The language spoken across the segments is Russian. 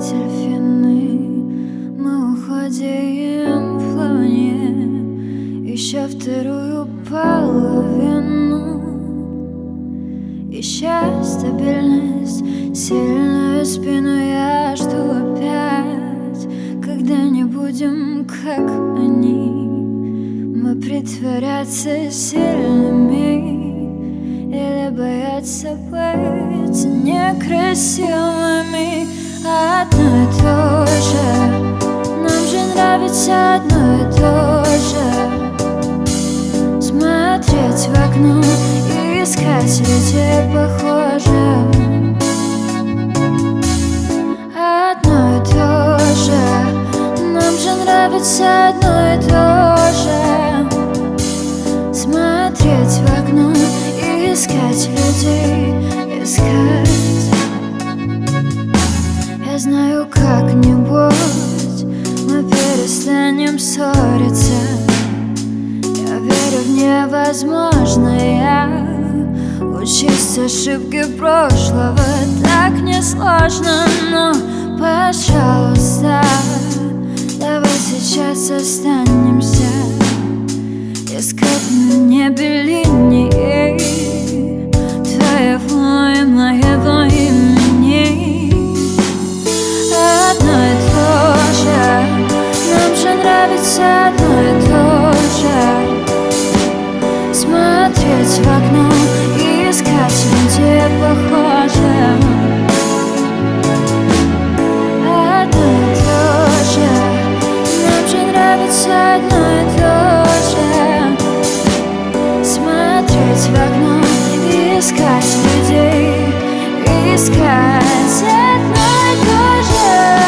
дельфины, мы уходим в плавание, ища вторую половину, ища стабильность, сильную спину. Я жду опять, когда не будем как они. Мы притворяться сильными или бояться быть некрасивыми. Одно и то же, нам же нравится одно и то же. Смотреть в окно и искать людей похожих. Одно и то же, нам же нравится одно и то же. Смотреть в окно и искать людей, искать. Я знаю, как-нибудь мы перестанем ссориться. Я верю в невозможное. Учесть ошибки прошлого так несложно. Но, пожалуйста, давай сейчас останемся. Искать на небе линии твоего и моего имени. Одно и то же, нам же нравится одно и то же. Смотреть в окно и искать людей похожих. Одно и то же, нам же нравится одно и то же. Смотреть в окно и искать людей, искать одно и то же.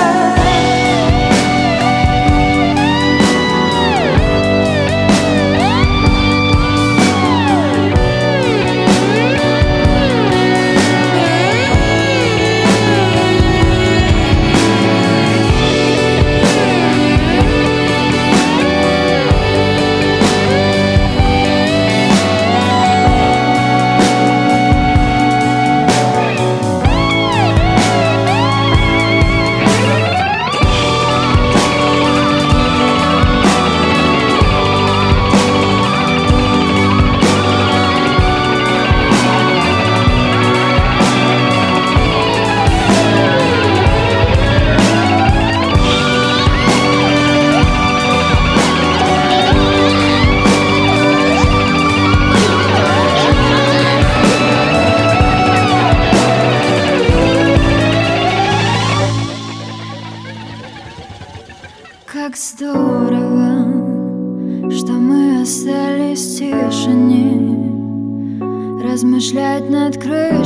Как здорово, что мы остались в тишине, размышлять над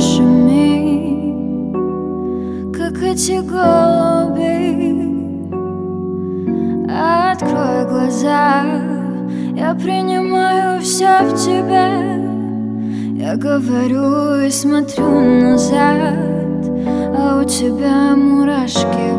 крышами, как эти голуби. Открой глаза, я принимаю все в тебе. Я говорю и смотрю назад, а у тебя мурашки